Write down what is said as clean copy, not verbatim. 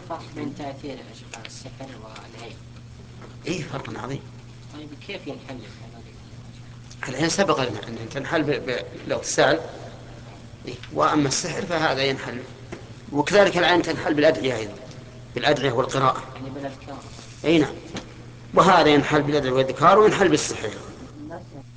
فرق بين تأثير يا شيخ السحر والعين. إيه فرق عظيم. طيب كيف ينحل العين سبق لنا أن تنحل لو السعل. إيه؟ وأما السحر فهذا ينحل، وكذلك العين تنحل بالأدعية أيضا، بالأدعية والقراءة. يعني بالأذكار؟ أي نعم، وهذا ينحل بالأدعية والذكار وينحل بالسحر.